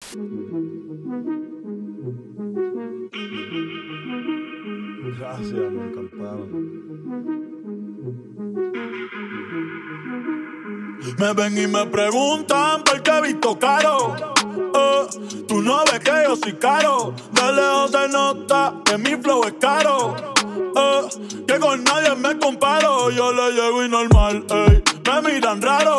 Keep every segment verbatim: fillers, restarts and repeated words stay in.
Gracias, me encantaron. Me ven y me preguntan por qué he visto caro. Eh, tú no ves que yo soy caro. De lejos se nota que mi flow es caro. Eh, que con nadie me comparo. Yo le llego y normal, ey. Me miran raro.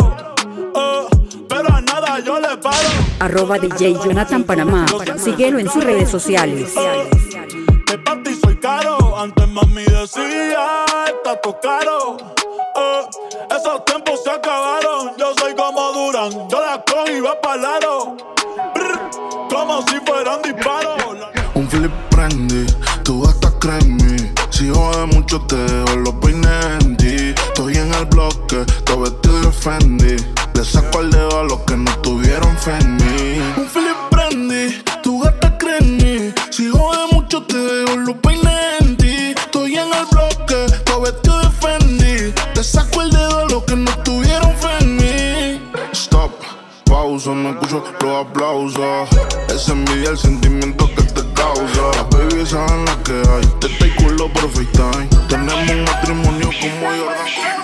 Eh, pero a nada yo le paro. Arroba D J Jonathan Panamá. Síguelo en sus redes sociales. Eh, que para ti soy caro. Antes mami decía, está todo caro. Eh, esos tiempos se acabaron. Yo soy como Durán. Yo la cojo y va pa'l aro. Brr, como si fueran disparos. Un flip prendí, tú hasta crees. Si jode mucho te dejo los peines en ti. Estoy en el bloque, todo vestido de Fendi. Le saco el dedo a los que no tuvieron fe en mí. Un flip prendí, tú hasta crees. Si jode mucho te dejo los peines en ti. Estoy en el bloque, todo vestido de Fendi. Le saco el dedo a los que no tuvieron fe en mí. Stop, pausa, no escucho los aplausos. Esa envidia, el sentimiento que te causa. Las baby saben la que hay. Te estoy culo por FaceTime. Tenemos un matrimonio como Jordan.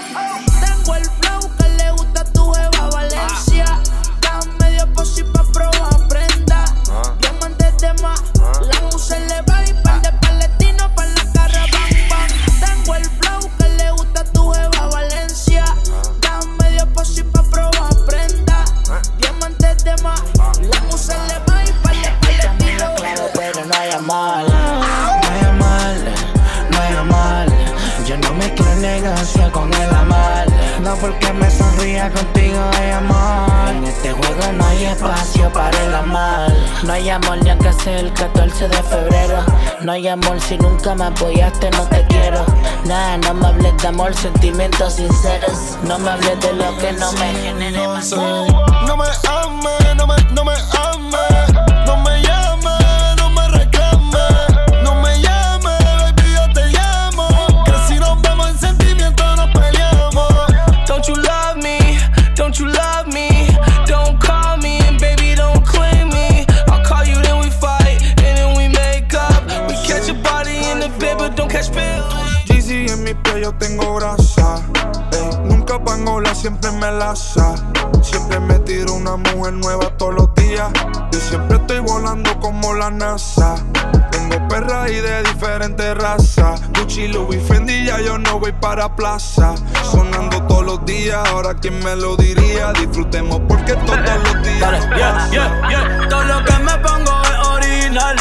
Tengo el flow que le gusta a tu jeva Valencia. Da medio posi pa' probar prenda. Diamantes de más, la musa le va y par de palestinos pa' la cara bang bang. Tengo el flow que le gusta a tu jeva Valencia. Da medio posi pa' probar prenda. Diamantes de más, la musa le va y par de palestinos. Claro, pero no hay amor, no hay amor, no hay amor. Yo no me quiero negocio con el amor. No porque me sonría contigo hay amor. En este juego no hay espacio para el amor. No hay amor ni aunque sea el catorce de febrero. No hay amor si nunca me apoyaste, no te quiero. Nah, no me hables de amor, sentimientos sinceros. No me hables de lo que no me genere más. No me ames, no me, no me ames. No me llames, no me reclames. No me llames, baby, yo te llamo. Que si nos vemos en sentimientos nos peleamos. Don't you love me? Don't you love me? Don't call me and baby don't claim me. I'll call you then we fight and then we make up. We catch a body in the bed but don't catch pills. Jeezy en mi piel yo tengo grasa. Ey, nunca pangola, siempre me laza. Siempre me tiro una mujer nueva todos los días. Yo siempre estoy volando como la NASA. Tengo perras y de diferentes razas. Gucci, Louis, Fendi, ya yo no voy para plaza. Sonando todos los días, ahora quién me lo diría. Disfrutemos porque todos los días. Dale, yeah, yeah, yeah. Todo lo que me pongo es original.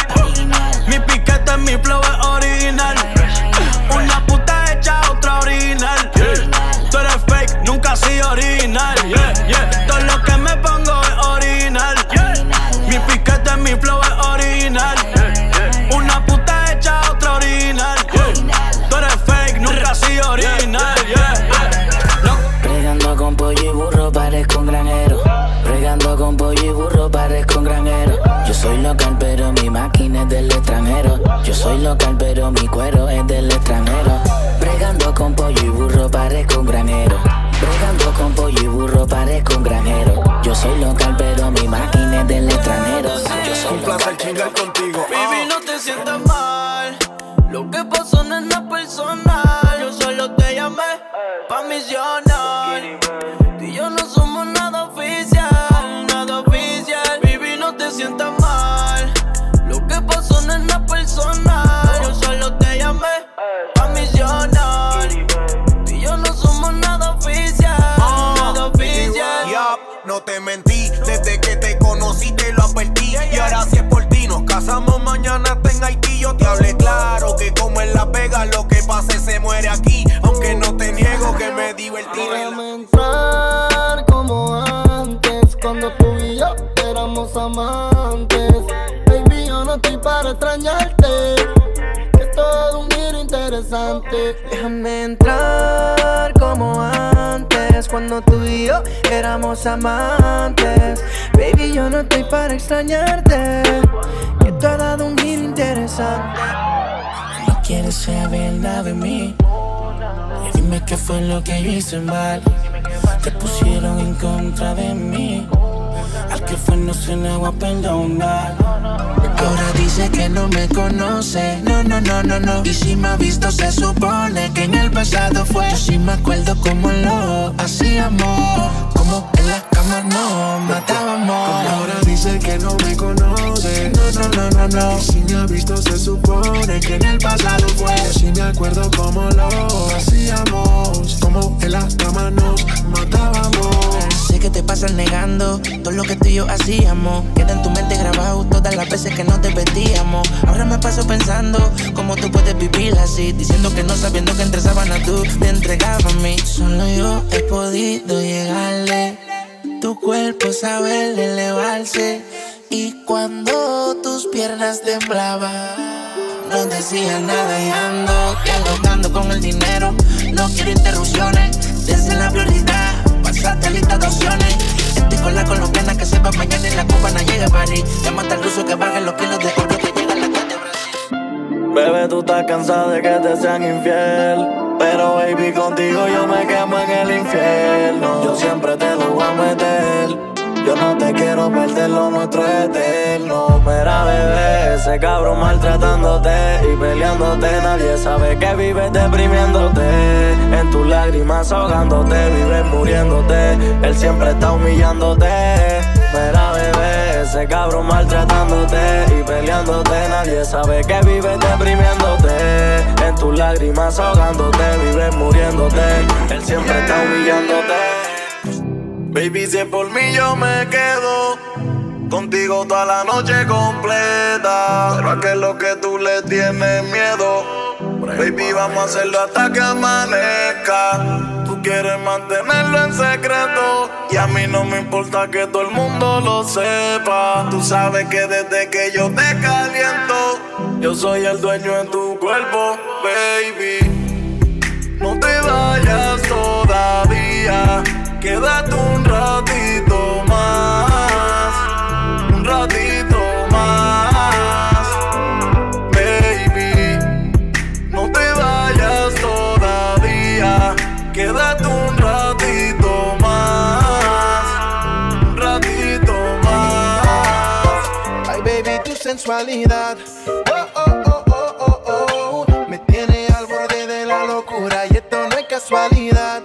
Mi piquete en mi flow es original. Una puta hecha, otra original. Yeah. Tú eres fake, nunca has sido original. Yeah, yeah. Todo lo que me pongo es original. Yeah. Mi piquete en mi flow es original. Yeah. Una puta hecha, otra original. Yeah. Tú eres fake, nunca has sido original. Yeah, yeah. No. Bregando con pollo y burro parezco un granero. Bregando con pollo y burro parezco un granero. Yo soy local pero mi máquina es del extranjero. Yo soy local pero mi cuero es del extranjero. Bregando con pollo y burro parezco un granero. Bregando con pollo y burro parezco un granero. Yo soy local pero mi máquina es del extranjero. Yo soy un placer chingar contigo. Baby, no te sientas mal. Lo que pasó no es nada personal. Yo solo te llamé pa' misionar. Tú y yo no somos nada oficial, nada oficial. Baby, no te sientas mal. Lo que pasó no es nada personal. Yo solo te llamé pa' misionar. Tú y yo no somos nada oficial, nada oficial. Yup, no te mentí, desde que te conocí te lo advertí. Y ahora si es por ti, nos casamos mañana hasta en Haití. Yo te hablé claro que como en La Vega lo que pase se muere aquí. Aunque no te niego que me divertí. Déjame entrar como antes, cuando tú y yo éramos amantes. Baby, yo no estoy para extrañarte, es todo un giro interesante. Déjame entrar como antes, cuando tú y yo éramos amantes. Baby, yo no estoy para extrañarte, que tú has dado un giro interesante. No quieres saber nada de mí, y dime qué fue lo que yo hice mal. Te pusieron en contra de mí, Al que fue no se le va a perdonar. Ahora dice que no me conoce, no, no, no, no, no. Y si me ha visto se supone que en el pasado fue. Yo sí me acuerdo cómo lo hacíamos, como en la cama nos matábamos. Ahora dice que no me conoce, no, no, no, no, no. Y si me ha visto se supone que en el pasado fue. Yo sí me acuerdo cómo lo hacíamos, como en la cama nos matábamos. Sé que te pasas negando todo lo que tú y yo hacíamos. Queda en tu mente grabado todas las veces que no te vestíamos. Ahora me paso pensando cómo tú puedes vivir así, diciendo que no, sabiendo que entre sábanas tú te entregabas a mí. Solo yo he podido llegarle, tu cuerpo sabe elevarse. Y cuando tus piernas temblaban, no decía nada y ando dialogando con el dinero. No quiero interrupciones, desde la prioridad pasaste lista de opciones. Estoy con la colombiana que sepa mañana y la cubana llega a París. Llama al ruso que baje los kilos de oro que llega a la calle de Brasil. Bebé, tú estás cansada de que te sean infiel, pero baby, contigo yo me quemo en el infierno. Yo siempre te lo voy a meter. Yo no te quiero perder, lo nuestro es eterno. Mira, bebé, ese cabrón maltratándote y peleándote. Nadie sabe que vives deprimiéndote, en tus lágrimas ahogándote, vives muriéndote. Él siempre está humillándote. Mira, bebé, ese cabrón maltratándote y peleándote. Nadie sabe que vives deprimiéndote, en tus lágrimas ahogándote, vives muriéndote. Él siempre está humillándote. Baby, si es por mí yo me quedo contigo toda la noche completa. Pero a que es lo que tú le tienes miedo. Baby, vamos a hacerlo hasta que amanezca. Tú quieres mantenerlo en secreto y a mí no me importa que todo el mundo lo sepa. Tú sabes que desde que yo te caliento, yo soy el dueño de tu cuerpo, baby. No te vayas todavía, quédate un ratito más, un ratito más, baby. No te vayas todavía, quédate un ratito más, un ratito más. Ay, baby, tu sensualidad, oh, oh, oh, oh, oh, oh, me tiene al borde de la locura y esto no es casualidad.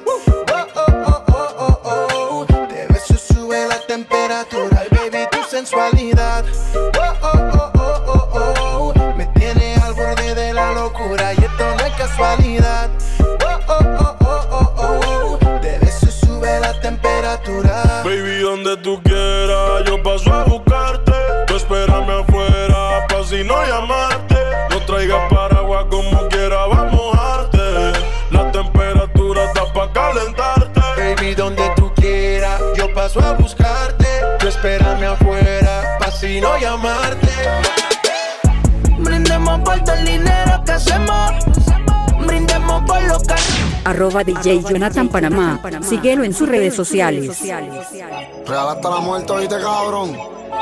Temperatura, ay baby, tu sensualidad, oh, oh, oh, oh, oh, oh, me tiene al borde de la locura y esto no es casualidad, oh, oh, oh, oh, oh, oh, de beso sube la temperatura. Baby, donde tú quieras, yo paso a buscarte. Tú espérame afuera, pa' si no llamarte. No traigas paraguas como quiera, va a mojarte. La temperatura está pa' calentarte. Baby, donde tú quieras, yo paso a buscarte. Tú espérame afuera, pa' si no llamarte. Brindemos por todo el dinero que hacemos. Brindemos por los carros. Arroba D J Jonathan Panamá. Síguelo en sus redes sociales. Real hasta la muerte, oíste, cabrón.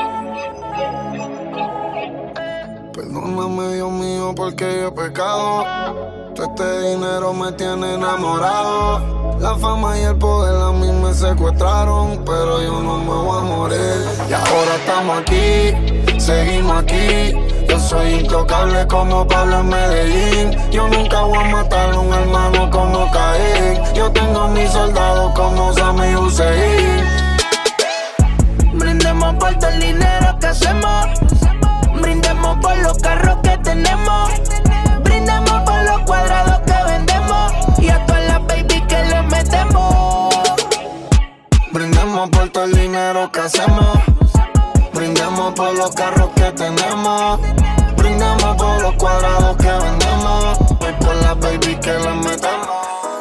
Perdóname, Dios mío, porque yo he pecado. Todo este dinero me tiene enamorado. La fama y el poder a mí me secuestraron, pero yo no me voy a morir. Y ahora estamos aquí, seguimos aquí. Yo soy intocable como Pablo en Medellín. Yo nunca voy a matar a un hermano como Caín. Yo tengo mis soldados como Sammy Hussein. Brindemos por todo el dinero que hacemos. Brindemos por los carros que tenemos. Brindemos por los cuadrados que vendemos. Y a todas las baby que le metemos. Brindemos por todo el dinero que hacemos. Brindemos por los carros que tenemos. Brindemos por los cuadrados que vendemos. Y por las baby que le metemos.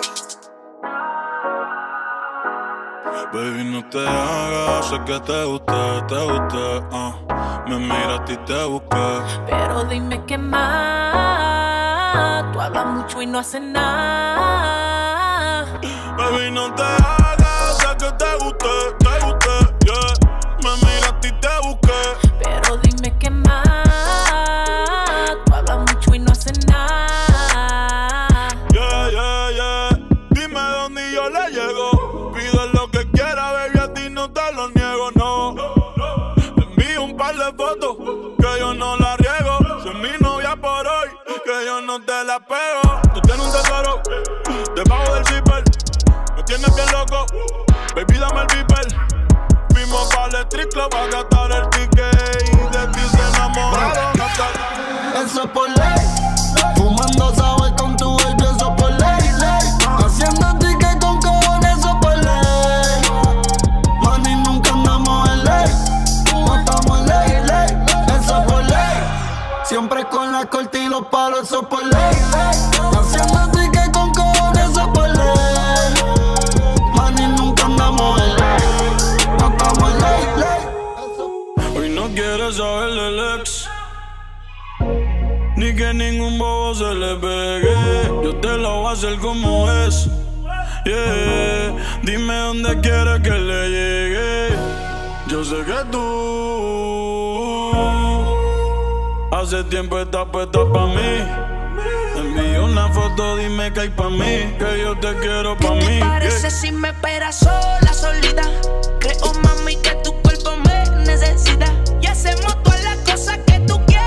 Baby, no te hagas, sé que te gusté, te gusté, uh. Me miraste y te busqué. Pero dime qué más. Tú hablas mucho y no haces nada. Baby, no te hagas, sé que te gusté, te gusté, yeah. Me miraste y te busqué. Pero dime qué más. Tú hablas mucho y no haces nada. Yeah, yeah, yeah. Dime dónde yo le llego. Pide lo que quiera, baby, a ti no te lo niego, no. foto, que yo no la riego. Si es mi novia por hoy, que yo no te la pego. Tú tienes un tesoro debajo del zipper, me tienes bien loco, baby dame el beeper. Fuimos para el street club a gastar el ticket y de ti se enamoraron. Eso es por ley, fumando sabes con tu baby, eso es por ley, ley. Haciendo ticket con cojones, eso es por ley. Mami, nunca andamos en ley, no estamos en ley, ley. Eso es por ley, siempre con la corte y los palos, eso es por ley, ley. Haciendo ticket con cojones, eso es por ley. Mami, nunca andamos en ley, no estamos en ley, ley. Hoy no quieres saber del ex, ni que ningún bobo se le pegue. Yo te lo voy a hacer como es, yeah. Dime dónde quieres que le llegue. Yo sé que tú hace tiempo estás puesta pa' mí. Envío una foto, dime que hay pa' mí, que yo te quiero pa' mí. ¿Qué te parece yeah. si me esperas sola, solita? Creo, mami, que tu cuerpo me necesita y hacemos todas las cosas que tú quieres.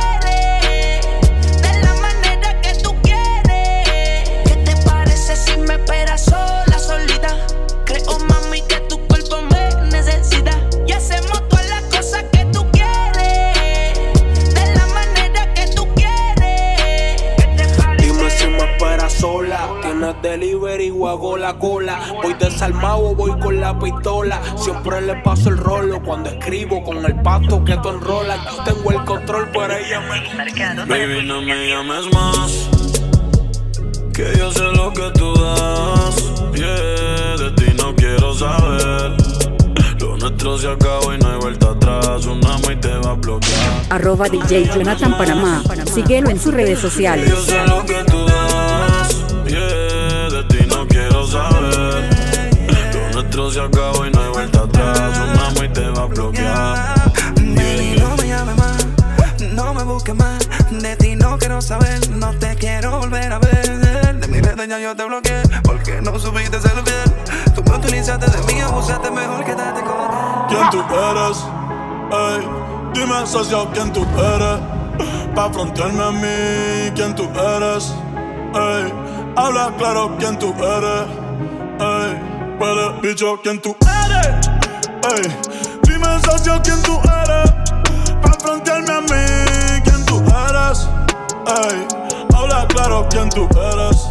Si me esperas sola, solita, creo, mami, que tu cuerpo me necesita y hacemos todas las cosas que tú quieres, de la manera que tú quieres. Dime si me esperas sola, tienes delivery o hago la cola. Voy desarmado o voy con la pistola. Siempre le paso el rolo cuando escribo con el pasto que tú enrolas. Yo tengo el control, pero ella me... Baby, no me llames más, que yo sé lo que tú das, yeah. De ti no quiero saber. Lo nuestro se acabó y no hay vuelta atrás. Una y te va a bloquear. Arroba D J Jonathan Panamá. Síguelo en sus redes sociales. Yo sé lo que tú das, yeah. De ti no quiero saber. Lo nuestro se acabó y no hay vuelta atrás. Una y te va a bloquear. Baby, no me llames más, no me busques más. De ti no quiero saber, no te quiero volver a ver. De mi red ya yo te bloqueé, porque no supiste ser fiel. Tú me utilizaste de mí, abusaste, mejor quédate con él. ¿Quién tú eres? Ey, dime socio, ¿quién tú eres? Pa' frontearme a mí, ¿quién tú eres? Ey, habla claro, ¿quién tú eres? Ey, huele bicho, ¿quién tú eres? Ey, dime socio, ¿quién tú eres? Pa' frontearme a mí, ¿quién tú eres? Ey, habla claro, ¿quién tú eres?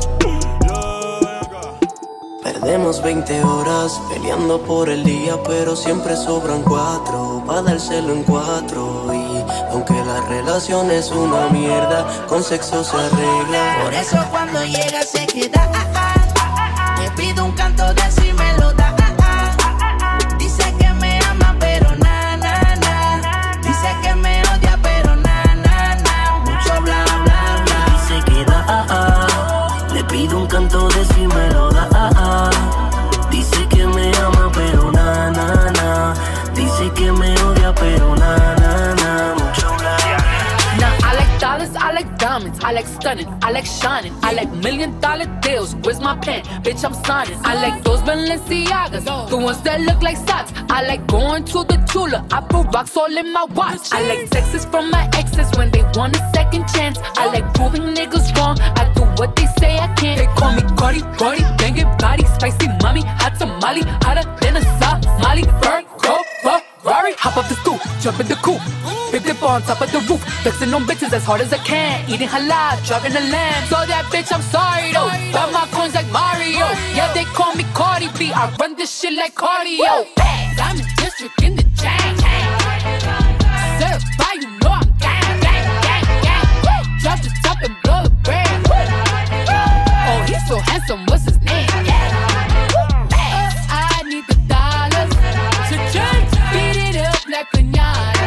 Perdemos veinte horas peleando por el día, pero siempre sobran cuatro pa' dárselo en cuatro. Y aunque la relación es una mierda, con sexo se arregla. Por eso cuando llega se queda, ah, ah. Te pido un canto de si me lo da, ah, ah. Dice que me ama pero na, na, na. Dice que me odia pero na, na, na. Mucho bla, bla, bla. Y se queda, ah, ah. Le pido un canto de si me lo da, ah, ah. Dice que me ama pero na, na, na. Dice que me odia pero na, na, na. Mucho bla. Now I like dollars, I like diamonds, I like stunning, I like shining, I like million dollar deals. Where's my pen? Bitch, I'm signing. I like those Balenciagas, the ones that look like socks. I like going to the Tula, I put rocks all in my watch. I like texts from my exes when they want a second chance. I like proving niggas wrong, I do what they say I can't. They call me Cardi, Cardi, banging body, spicy mommy, hot tamale, hotter than a Somali. Bird, go, Ferrari, hop up the stoop, jump in the coupe. Big dip on top of the roof, flexing on bitches as hard as I can. Eating halal, driving a lamb. So that bitch, I'm sorry though. Got my coins like Mario. Yeah, they call me Cardi B. I run this shit like cardio. I'm in district in the chain. Certified, you know I'm gang, gang, gang, gang. Drop the top and blow the brand. Oh, he's so handsome, what's his name? I need the dollars to change, beat it up like pinata.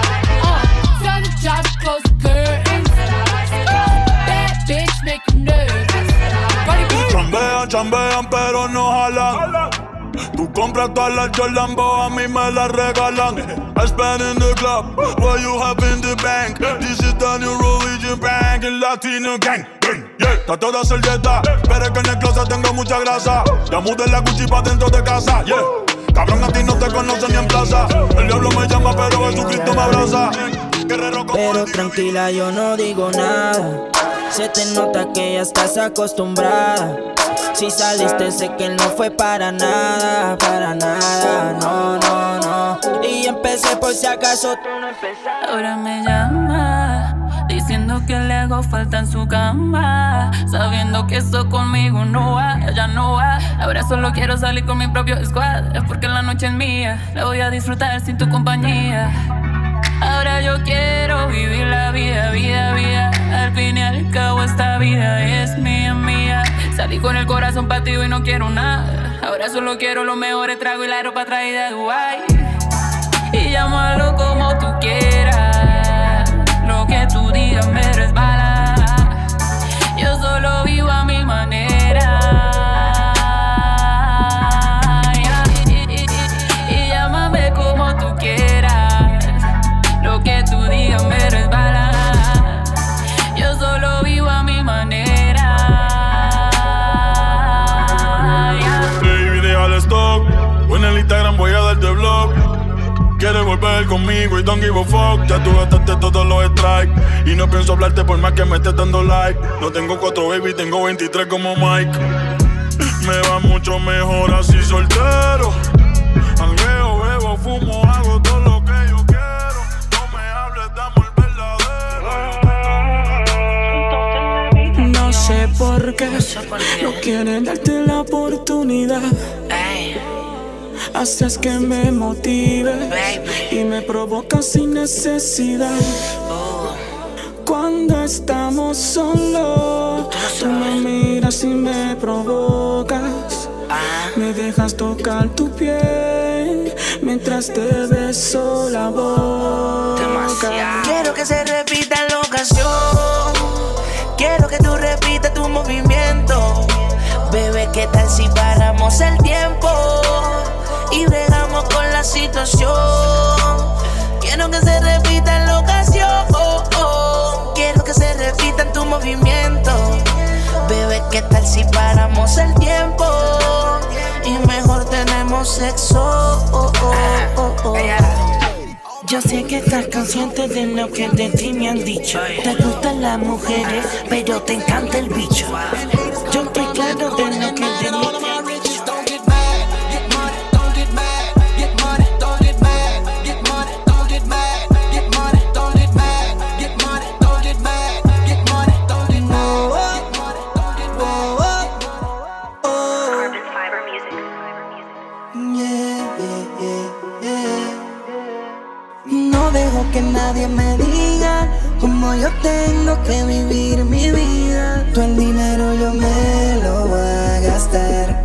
Job, close the curtains. Bad bitch, make you nervous. Chambean, chambean, pero no jalan. Tú compras todas las Jolambo, a mí me las regalan. I spend in the club, what you have in the bank. This is the new religion bank, el Latino gang. Yeah, trato de hacer dieta, pero es que en el closet tengo mucha grasa. Ya mudé la Gucci pa' dentro de casa, yeah. Cabrón, a ti no te conocen ni en plaza. El diablo me llama, pero Jesucristo me abraza. Pero tranquila, yo no digo nada. Se te nota que ya estás acostumbrada. Si saliste sé que no fue para nada, para nada, no, no, no. Y empecé por si acaso tú no empezaste. Ahora me llama, diciendo que le hago falta en su cama, sabiendo que eso conmigo no va, ya no va. Ahora solo quiero salir con mi propio squad. Es porque la noche es mía, la voy a disfrutar sin tu compañía. Ahora yo quiero vivir la vida, vida, vida. Al fin y al cabo esta vida es mía, mía. Salí con el corazón partido y no quiero nada. Ahora solo quiero los mejores tragos y la ropa traída de Dubái. Y llámalo como tú quieras, lo que tú digas me resbala. Yo solo vivo a mi manera. Y, y, y, y llámame como tú quieras, lo que tú digas me resbala. Yo solo vivo a mi manera. Baby, deja el stock. O en el Instagram voy a darte blog. Quieres volver conmigo y don't give a fuck. Ya tú gastaste todos los strikes y no pienso hablarte por más que me estés dando like. No tengo cuatro baby, tengo veintitrés como Mike. Me va mucho mejor así soltero. Jangueo, bebo, fumo, hago todo lo que yo quiero. No me hables, dame el verdadero. No sé por qué no quieren darte la oportunidad. Haces que me motive y me provocas sin necesidad. Cuando estamos solos, tú me miras y me provocas. Me dejas tocar tu piel mientras te beso la boca. Quiero que se repita la ocasión. Quiero que tú repitas tu movimiento. Bebé, ¿qué tal si paramos el tiempo y bregamos con la situación? Quiero que se repita la ocasión. Quiero que se repita en tu movimiento. Bebé, ¿qué tal si paramos el tiempo y mejor tenemos sexo? Yo sé que estás consciente de lo que de ti me han dicho. Te gustan las mujeres, pero te encanta el bicho. Yo estoy claro de lo que de mí te han dicho. No dejo que nadie me diga cómo yo tengo que vivir mi vida. Todo el dinero yo me lo voy a gastar.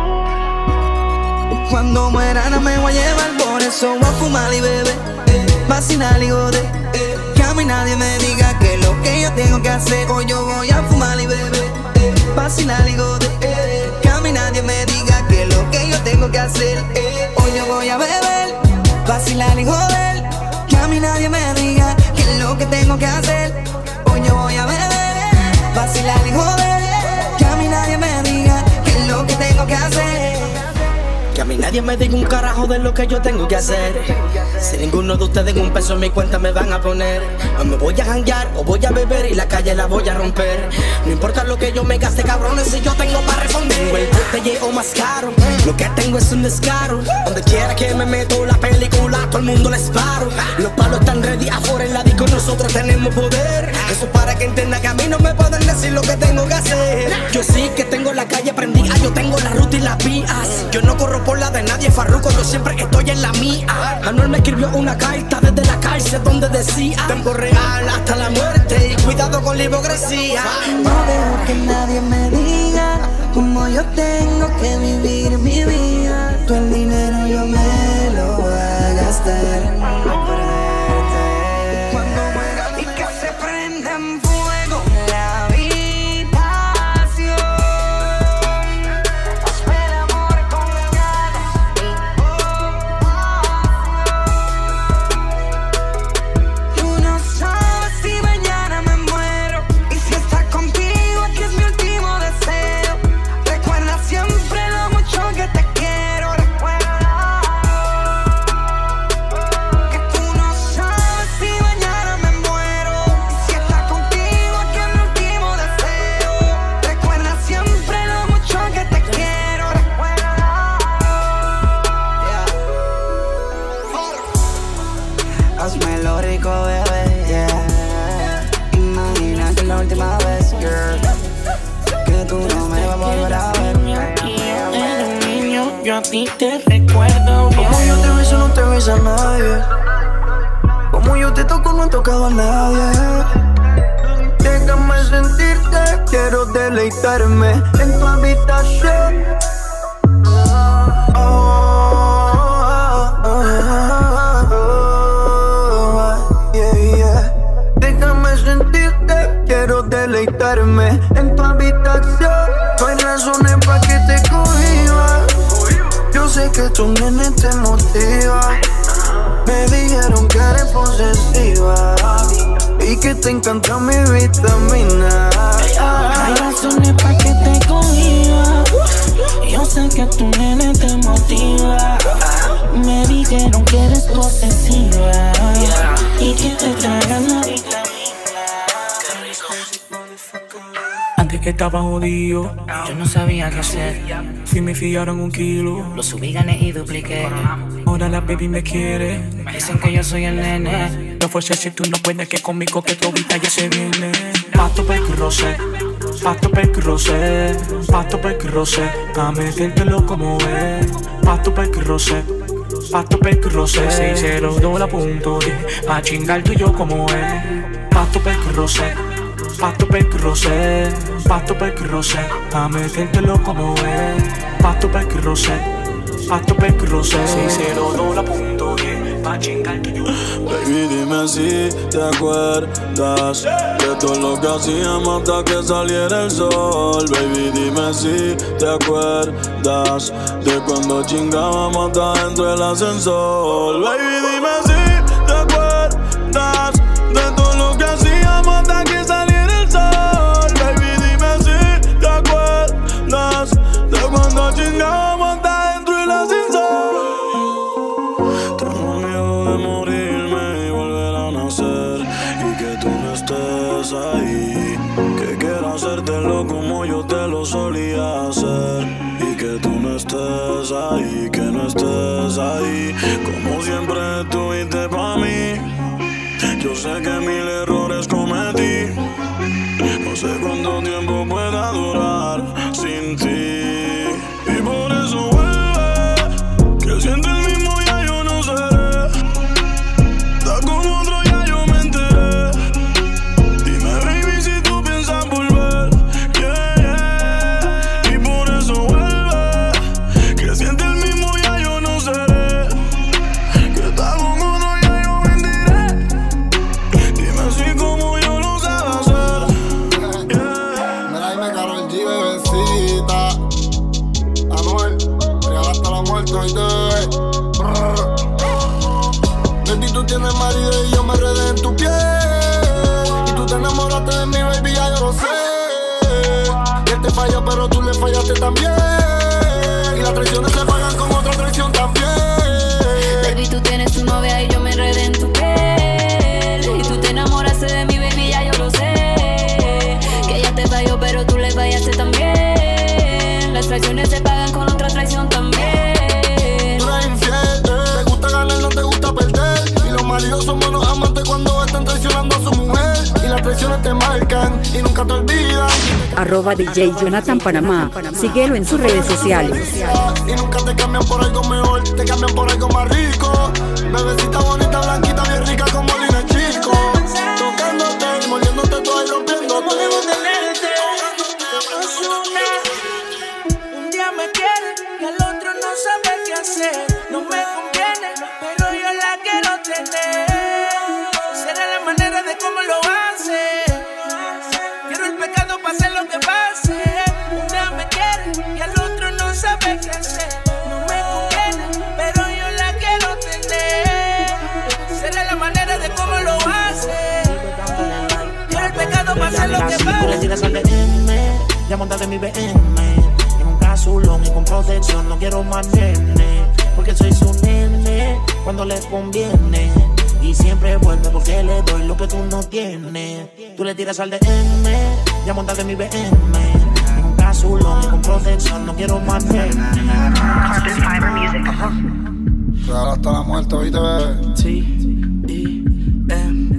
Cuando muera no me voy a llevar, por eso voy a fumar y beber, eh, vacilar y joder, eh, que a mí nadie me diga que lo que yo tengo que hacer. Hoy yo voy a fumar y beber, eh, vacilar y joder, eh, que a mí nadie me diga que lo que yo tengo que hacer. eh, Hoy yo voy a beber, vacilar y joder, que a mí nadie me diga que es lo que tengo que hacer. Hoy yo voy a beber, vacilar y joder, que a mí nadie me diga que es lo que tengo que hacer. Que a mí nadie me diga un carajo de lo que yo tengo que hacer. Si ninguno de ustedes un peso en mi cuenta me van a poner, o me voy a janguear o voy a beber y la calle la voy a romper. No importa lo que yo me gaste, cabrones, si yo tengo para responder. Tengo el botelleo más caro, lo que tengo es un descaro. Donde quiera que me meto la película, todo el mundo les paro. Los palos están ready afuera en la disco, nosotros tenemos poder. Eso para que entienda que a mí no me pueden decir lo que tengo que hacer. Yo sí que tengo la calle prendida, yo tengo la ruta y las vías. Yo no corro por la de nadie, Farruko, yo siempre estoy en la mía. Anuel me escribió una carta desde la cárcel donde decía: tempo real hasta la muerte y cuidado con la hipocresía. No dejo que nadie me diga cómo yo tengo que vivir mi vida. Todo el dinero yo me lo voy a gastar. Cuando muera y que se prenda en fuego la habitación. El amor con ganas y pasión. Tú no sabes si mañana me muero, y si estás contigo aquí es mi último deseo. Recuerda siempre lo mucho que te quiero. Recuerda loco, bebé, yeah. Imagina que es la última vez, girl, que tú no me vas a volver a ver. Era un niño, yo a ti te recuerdo bien. Como yo te beso, no te besa nadie. Como yo te toco, no he tocado a nadie. Déjame sentirte, quiero deleitarme en tu habitación. Oh, oh, oh, oh, yeah, yeah. Déjame sentirte, quiero deleitarme en tu habitación. No hay razones para que te cohiba. Yo sé que tu nene te motiva. Me dijeron que eres posesiva y que te encanta mi vitamina. Hay razones pa' que te cohiba. Yo sé que tu nene te motiva. Me dijeron que eres posesiva y que te tragan la vitamina. Antes que estaba jodido, yo no sabía qué hacer. Fui me fiaron un kilo, lo subí, gané y dupliqué. Ahora la baby me quiere. Dicen que yo soy el nene. No fuese si tú no puedes, que conmigo que tu vida ya se viene. Pato per rosé, pato per rosé, pato per rosé, a metértelo como es. Pato per rosé, pato per rosé, seis cero dos la punto diez, pa' chingar tú y yo como es. Pato per rosé, pato per rosé, pato per rosé, a metértelo como es. Pato per rosé, pato per rosé, seis cero dos la punto diez, pa' chingar tú y yo. Baby, dime si te acuerdas de todo lo que hacíamos hasta que saliera el sol. Baby, dime si te acuerdas de cuando chingábamos hasta dentro del ascensor. Baby, dime si te acuerdas de todo lo que hacíamos hasta que saliera el sol. Baby, dime si te acuerdas de cuando chingábamos hasta dentro del ascensor. Tengo miedo de morirme y volver a nacer y que tú no estés ahí. Que quiero hacértelo como yo te lo solía hacer y que tú no estés ahí, que no estés ahí. Como siempre estuviste pa' mí. Yo sé que mil errores cometí. No sé cuánto tiempo pueda durar sin ti. Y por eso vuelve, que siente el mismo ya yo no seré. Está con otro ya yo me enteré. Dime baby si tú piensas volver, yeah, yeah. Y por eso vuelve, que siente el mismo ya yo no seré. Que está con otro ya yo me enteré. Dime así como yo lo sé hacer, yeah. Mira, dime Karol G, bebecita. Anuel, real hasta la muerte, oíste. Baby, tú tienes marido y yo me enredé en tu piel. Y tú te enamoraste de mí, baby, ya yo lo sé. Que él te falló, pero tú le fallaste también. Y las traiciones se pagan con otra traición también. Baby, tú tienes tu novia y yo me enredé en tu piel. Y tú te enamoraste de mí, baby, ya yo lo sé. Que ella te falló, pero tú le fallaste también. Las traiciones se pagan con otra traición también. Tú eres infiel, te gusta ganar, no te gusta perder. Y los maridos son buenos amantes cuando están traicionando a su mujer. Y las traiciones te marcan y nunca te olvidan. Arroba D J Jonathan Panamá. Síguelo en sus redes sociales. Y nunca te cambian por algo mejor, te cambian por algo más rico. Bebecita bonita, blanquita, bien rica como Lina Chico. Tocándote, mordiéndote todo y rompiéndote. Un día me quiere y al otro no sabe qué hacer. No me conviene, pero yo la quiero tener. Será la manera de cómo lo hace. Quiero el pecado para hacer lo que pase. Un día me quiere y al otro no sabe qué hacer. No me conviene, pero yo la quiero tener. Será la manera de cómo lo hace. Quiero el pecado para hacer lo que pase. Tú le tiras al D M, ya montaste mi B M. En un casulón y con protección, no quiero más nene. Porque soy su nene cuando le conviene. Y siempre vuelve porque le doy lo que tú no tienes. Tú le tiras al D M, ya montaste mi B M. En un casulón y con protección, no quiero más nene. Real hasta la muerte, oíste, bebé. T, E, M.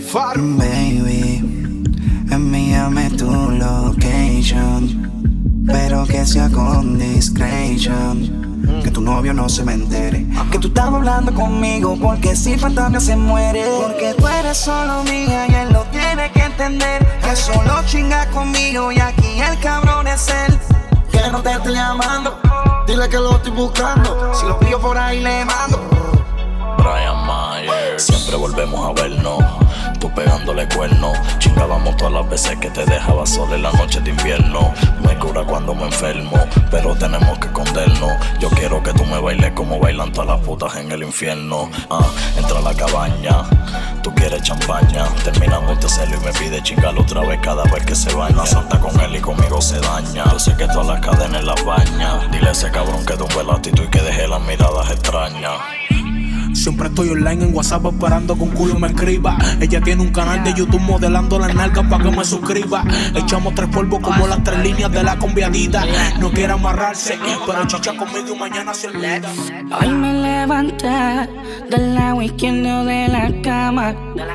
Faro. Baby, envíame tu location, pero que sea con discretion. Que tu novio no se me entere que tú estás hablando conmigo, porque si Fantasma se muere. Porque tú eres solo mía y él lo tiene que entender, que solo chinga conmigo y aquí el cabrón es él. Que no te estoy llamando, dile que lo estoy buscando, si lo pillo por ahí le mando. Brian Myers, siempre volvemos a vernos, tú pegándole cuernos. Chingábamos todas las veces que te dejaba sola en la noche de invierno. Me cura cuando me enfermo, pero tenemos que escondernos. Yo quiero que tú me bailes como bailan todas las putas en el infierno. Ah, entra a la cabaña, tú quieres champaña. Terminamos de hacerlo y me pide chingarlo otra vez cada vez que se baña. Salta con él y conmigo se daña. Yo sé que todas las cadenas las baña. Dile a ese cabrón que tumbe la actitud y que deje las miradas extrañas. Siempre estoy online en WhatsApp esperando que un culo me escriba. Ella tiene un canal de YouTube modelando las nalgas pa' que me suscriba. Echamos tres polvos como las tres líneas de la conviadita. No quiere amarrarse, pero chicha conmigo y mañana se olvida. Hoy me levanté del lado izquierdo de la cama.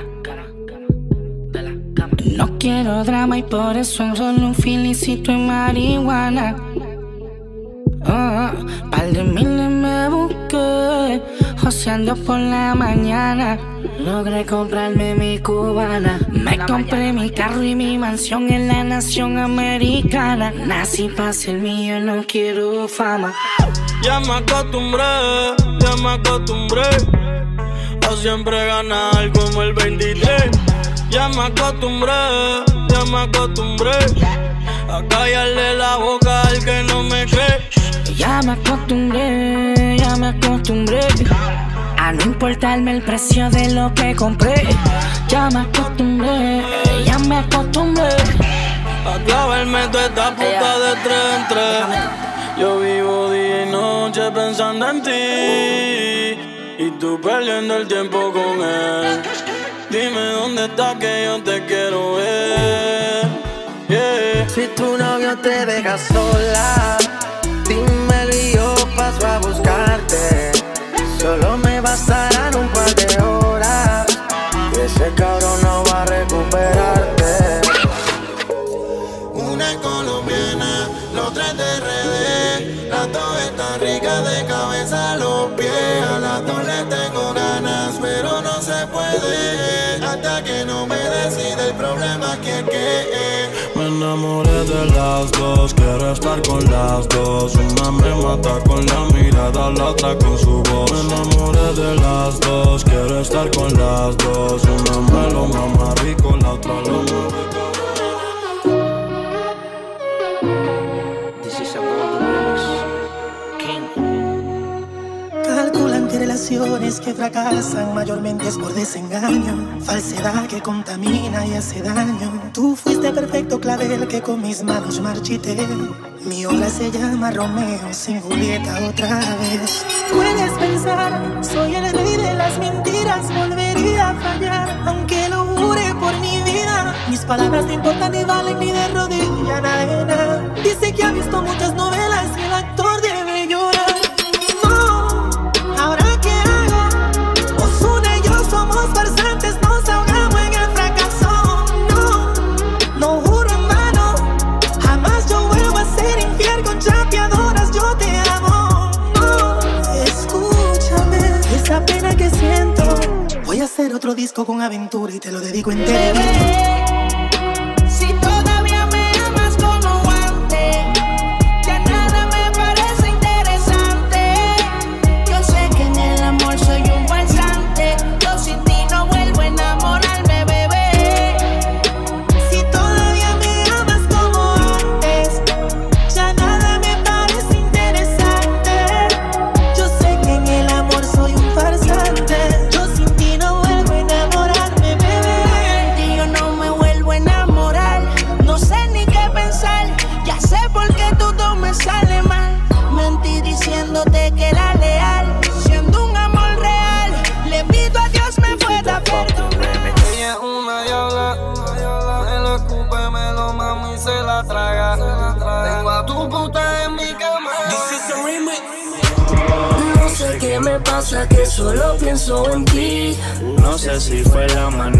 No quiero drama y por eso enrollo un filicito en marihuana. Oh, par de miles me busqué, joseando por la mañana. Logré comprarme mi cubana. Me compré mi carro y mi mansión en la nación americana. Nací pa' ser mío, no quiero fama. Ya me acostumbré, ya me acostumbré a siempre ganar como el veintitrés. Ya me acostumbré, ya me acostumbré a callarle la boca al que no me cree. Ya me acostumbré, ya me acostumbré a no importarme el precio de lo que compré. Ya me acostumbré, ya me acostumbré a clavarme toda esta puta de tres en tres. Yo vivo día y noche pensando en ti y tú perdiendo el tiempo con él. Dime dónde estás que yo te quiero ver. Yeah. Si tu novio te deja sola, dímelo y yo paso a buscarte. Solo me bastarán un par de horas y ese cabrón no va a recuperarte. Una es colombiana, la otra es de R D. Las dos están ricas de cabeza a los pies. A las dos les tengo ganas, pero no se puede hasta que no me decide. El problema aquí es que me enamoré de las dos, quiero estar con las dos. Una me mata con la mirada, la otra con su voz. Me enamoré de las dos, quiero estar con las dos. Una me lo mama rico, la otra lo mama rico. This is a Golden Remix King. Calculan que relaciones que fracasan mayormente es por desengaño, falsedad que contamina y hace daño. Tú fuiste perfecto clavel que con mis manos marchité. Mi obra se llama Romeo sin Julieta otra vez. Puedes pensar, soy el rey de las mentiras, volvería a fallar, aunque lo jure por mi vida. Mis palabras no importan ni valen ni de rodilla nada. Dice que ha visto muchas novelas y el actor debe llorar. Somos farsantes, nos ahogamos en el fracaso. No, no juro en vano, jamás yo vuelvo a ser infiel con chapeadoras. Yo te amo. No, escúchame, esa pena que siento. Voy a hacer otro disco con aventura y te lo dedico entero. Si todavía me amas como antes, ya nada me parece interesante. Yo sé que en el amor soy un farsante. Yo sin ti no vuelvo a enamorarme, bebé. Si todavía me amas como antes, ya nada me parece interesante. Yo sé que en el amor soy un farsante. Yo sin ti no vuelvo a enamorarme, bebé. De ti yo no me vuelvo a enamorar. No sé ni qué pensar. Ya sé por qué todo me sale mal. Mentí diciéndote que era leal, siendo un amor real. Le pido a Dios me pueda perdonar. Ella es una diabla, me lo escupe, me lo mama y se la traga. Tengo a tu puta en mi cama. This is a remix. No sé qué me pasa, que solo pienso en ti. No sé si fue la manera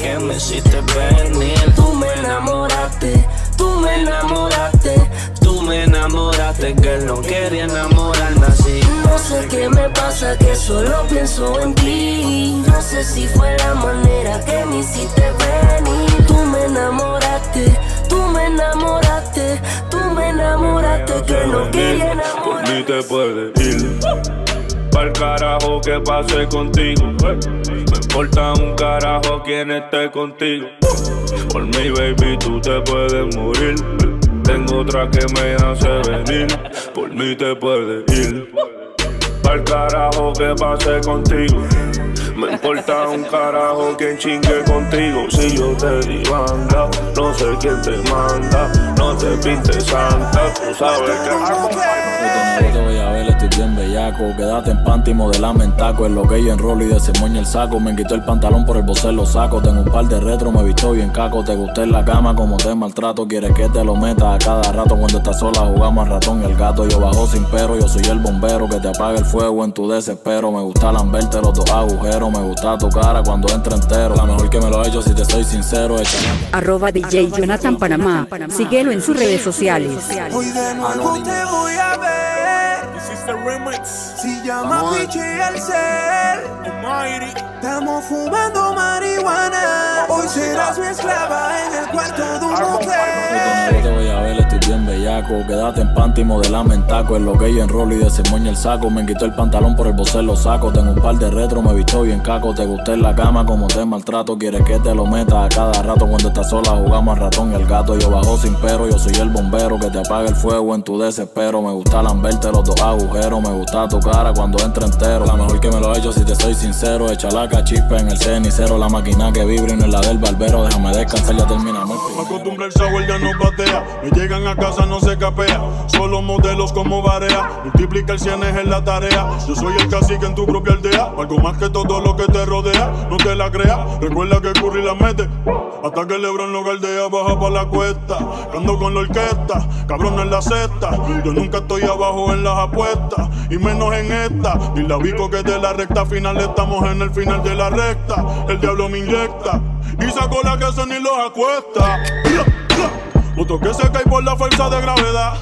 que me hiciste venir. Tú me enamoraste, tú me enamoraste, tú me enamoraste, que él no quería enamorarme así. No sé qué me pasa, que solo pienso en ti. No sé si fue la manera que me hiciste venir. Tú me enamoraste, tú me enamoraste, tú me enamoraste, que no quería enamorarme. Por mí te puedes ir pa'l carajo que pase contigo. Me importa un carajo quien esté contigo. Por mi baby tú te puedes morir. Tengo otra que me hace venir. Por mí te puedes ir pa'l carajo que pase contigo. Me importa un carajo quien chingue contigo. Si yo te di banda, no sé quién te manda. No te pintes santa, tú sabes que yo te voy a ver, estoy bien bellaco. Quédate en panty y modelame en taco. En lo que yo enrolo y desemoño el saco. Me quitó el pantalón por el bocel lo saco. Tengo un par de retro, me visto bien caco. Te gusté en la cama como te maltrato. Quieres que te lo meta a cada rato. Cuando estás sola jugamos al ratón y el gato. Yo bajo sin pero, yo soy el bombero que te apaga el fuego en tu desespero. Me gusta lamberte los dos agujeros. Me gusta tu cara cuando entra entero. La mejor que me lo he hecho si te soy sincero. Arroba D J Jonathan Panamá. Síguelo en sus redes sociales. Hoy de nuevo te voy a ver. Si llama Pichi al cel, estamos fumando marihuana. Hoy serás mi esclava en el cuarto de un hotel. Yo te voy a ver, estoy bien bellaco. Quédate en panty y modelame en taco. En lo que yo enrolo y desemoño el saco. Me quitó el pantalón por el bocel lo saco. Tengo un par de retro, me visto bien caco. Te gusté en la cama como te maltrato. Quieres que te lo meta a cada rato. Cuando estás sola jugamos al ratón y el gato. Yo bajo sin pero, yo soy el bombero que te apaga el fuego en tu desespero. Me gusta lamberte los dos agujeros. Me gusta tu cara cuando entra entero. La mejor que me lo he hecho si te soy sincero. Echa la cachispa en el cenicero. La máquina que vibra y no es la del barbero. Déjame descansar, ya terminamos. Me acostumbra el sabor, ya no patea. Me llegan a casa, no se capea. Solo modelos como Barea. Multiplica el cienes en la tarea. Yo soy el cacique en tu propia aldea. Algo más que todo lo que te rodea. No te la creas, recuerda que Curry la mete. Hasta que Lebron lo galdea, baja pa' la cuesta. Ando con la orquesta, cabrón en la cesta. Yo nunca estoy abajo en las apuestas, y menos en esta. Ni la bico que de la recta final, estamos en el final de la recta. El diablo me inyecta y sacó la que se ni los acuesta. Otro que se cae por la fuerza de gravedad.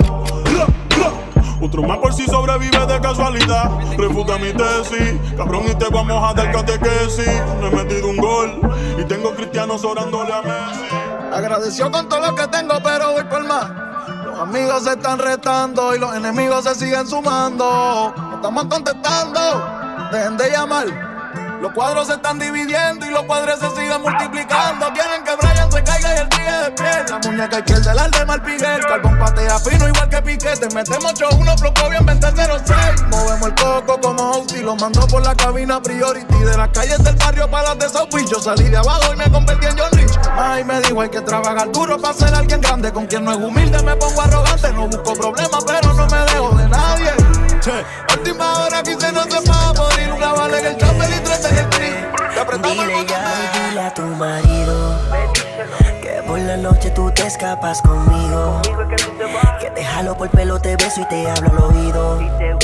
Otro más por si sobrevive de casualidad. Refuta mi tesis, cabrón, y te vamos a dar catequesis. No he metido un gol y tengo cristianos orándole a Messi. Agradecido con todo lo que tengo, pero voy por más. Los amigos se están retando y los enemigos se siguen sumando. No estamos contestando, dejen de llamar. Los cuadros se están dividiendo y los padres se siguen multiplicando. Quieren que Brian se caiga y el tigre de pie. La muñeca izquierda, el alde mal Piguel. Carbón patea fino igual que Piquete. Metemos ocho uno, floco bien veinte cero seis. Movemos el coco como Austin. Lo mando por la cabina Priority. De las calles del barrio para las de South Beach. Yo salí de abajo y me convertí en John Rich. Ay, me dijo hay que trabajar duro para ser alguien grande. Con quien no es humilde me pongo arrogante. No busco problemas pero no me dejo de nadie. Che, última hora quise no se va a morir. Una bala en el chapel y tres en el tri. Dile ya, dile a tu marido que por la noche tú te escapas conmigo. Que te jalo por pelo, te beso y te hablo al oído.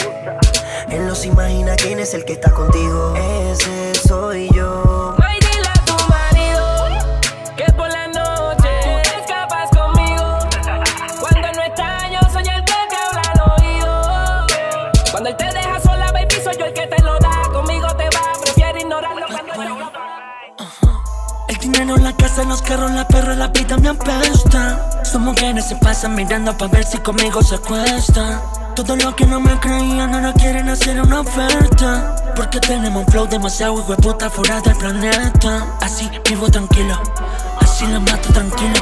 Él no se imagina quién es el que está contigo. Ese soy yo. Ay, dile a tu marido que por la noche tú te escapas conmigo. Cuando no está yo soy el que te habla al oído. Cuando él te deja sola, baby, soy yo el que te lo da. Conmigo te va, prefiero ignorarlo cuando yo no. El dinero en la casa, los carros, la perra, la vida me apesta. Sus mujeres se pasan mirando pa' ver si conmigo se acuestan. Todo lo que no me creían ahora quieren hacer una oferta. Porque tenemos un flow demasiado hijo de puta fuera del planeta. Así vivo tranquilo, así la mato tranquilo.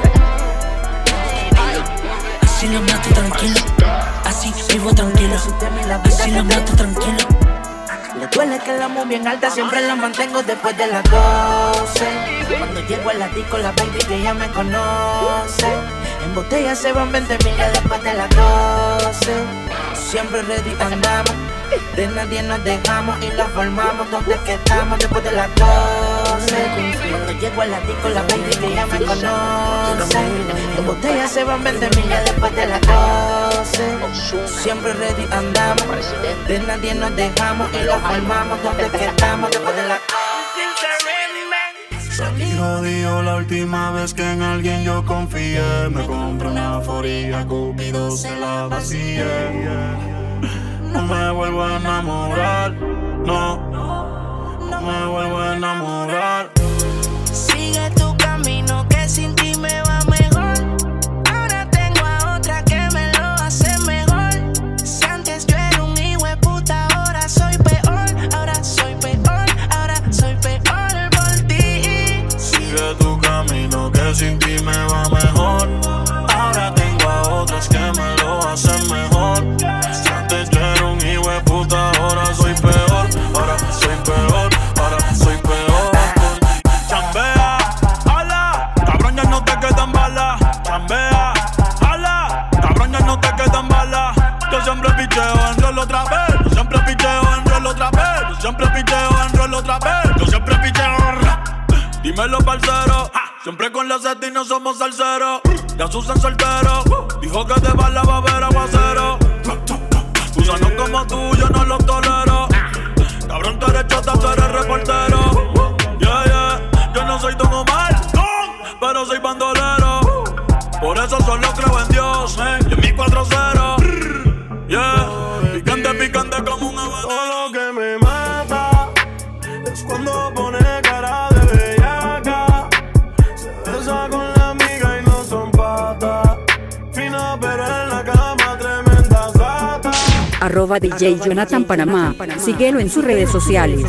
Así la mato tranquilo, así vivo tranquilo, así la mato tranquilo. Le duele que la amo bien alta, siempre la mantengo después de las doce. Cuando llego a la disco, la baby que ya me conoce. En botella se van veinte millas después de las doce. Siempre ready andamos, de nadie nos dejamos y la formamos donde que estamos después de las doce. Cuando llego a la disco, la baby que ya me conoce. En botella se van veinte millas después de las doce. Siempre ready andamos, de nadie nos dejamos y la formamos donde que estamos después de las doce. Sonido jodido la última vez que en alguien yo confié. Me compré una euforia, Cupido se la vacié. No me vuelvo a enamorar, no, no me vuelvo a enamorar. Sigue tu camino que sin ti me va mejor. Ahora tengo a otra que me lo hace mejor. Si antes yo era un hijo de puta, ahora soy peor. Ahora soy peor, ahora soy peor por ti. Sigue tu camino que sin ti me va mejor. Ahora tengo a otras que me lo hacen mejor. Si antes yo era un hijo de puta, ahora soy peor. Ahora soy peor, ahora soy peor. Chambea, ala, cabrón ya no te quedan balas. Chambea, ala, cabrón ya no te quedan balas. Yo siempre picheo en rol otra vez. Yo siempre picheo en rol otra vez. Yo siempre picheo en rol otra vez. Yo siempre picheo. Dímelo, parcero. Siempre con la seta y no somos salseros. Ya Susan soltero. Dijo que de bala va a haber aguacero. Gusanos como tú yo no los tolero. Cabrón, tú eres chota, tú eres reportero. Yeah, yeah, yo no soy Don Omar, pero soy bandolero. Por eso solo creo en Dios, y en mi cuatro cero. Yeah, picante, picante como un habanero. Todo lo que me mata es cuando pone cara de bellaca. Se besa con la amiga y no son patas. Fina pero en la cama tremenda sata. Arroba D J Jonathan Panamá. Síguelo en sus redes sociales.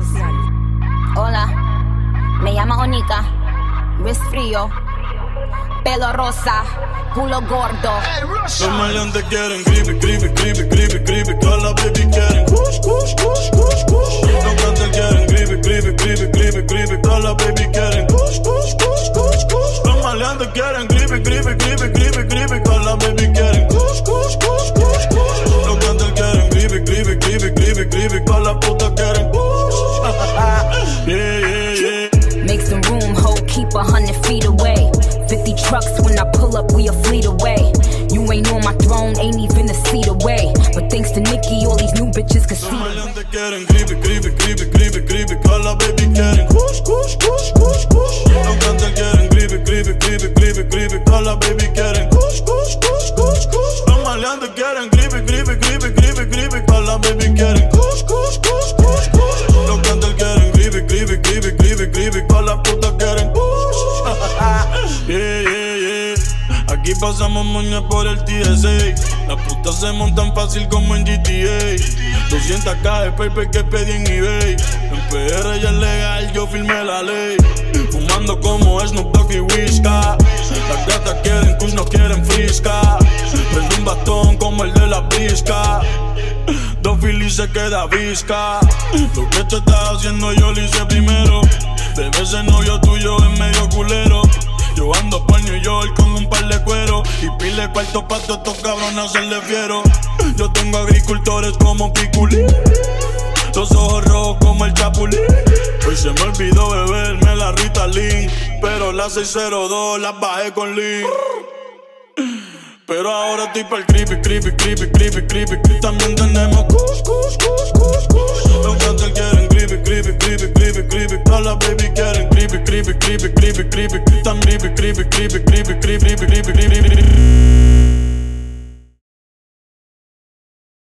Hola, me llamo Onika, wrist frío, pelo rosa, culo gordo. Los maleantes quieren creepy, creepy, creepy, creepy, creepy. Todas las baby quieren kush, kush, kush, kush, kush. Los cantantes quieren creepy, creepy, creepy, creepy, creepy. Todas las baby quieren kush, kush, kush, kush, kush. Los maleantes quieren creepy, creepy, creepy, creepy, creepy. Todas las baby quieren kush, kush, kush, kush, kush. Los cantantes quieren creepy, creepy, creepy, creepy, creepy. Todas las putas quieren kush. Yeah, yeah, yeah. Make some room, ho, keep a hundred feet away. Fifty trucks when I pull up, we a fleet away. You ain't on my throne, ain't even a seat away. But thanks to Nicki, all these new bitches can see. Los quieren creepy, creepy, creepy, creepy, creepy. Todas las baby quieren kush, kush, kush, kush, kush. Los cantantes quieren creepy, creepy, creepy, creepy, creepy. Todas las baby quieren kush, kush, kush, kush, kush. Los maleantes quieren creepy, creepy, creepy, creepy, creepy. Todas las baby quieren kush, kush, kush, kush, kush. Los cantantes quieren creepy, creepy, creepy, creepy, creepy. Todas las putas quieren kush. Yeah, yeah, yeah. Aquí pasamos moñas por el T S A. Las putas se montan fácil como en G T A. doscientas K de paper que pedí en eBay. En P R ya es legal, yo firmé la ley. Fumando como Snoop Dogg y Whisca. Las gatas quieren kush, no quieren frisca. Prende un bastón como el de la brisca. Dos Phillies se queda visca. Lo que te estás haciendo yo lo hice primero. Bebé, ese novio tuyo es medio culero. Yo ando por New York con un par de cuero y pile cuarto pa' todos estos cabrones hacerle fiero. Yo tengo agricultores como Piculín, los ojos rojos como el Chapulín. Hoy se me olvidó beberme la Ritalin, pero las seis cero dos las bajé con Lean. Pero ahora estoy pa'l creepy, creepy, creepy, creepy, creepy. También tenemos kush, kush, kush, kush, kush. Los cantantes quieren creepy, creepy, creepy, creepy, creepy. Todas las baby quieren creepy, creepy, creepy, creepy, creepy. También creepy, creepy, creepy, creepy, creepy, creepy, creepy.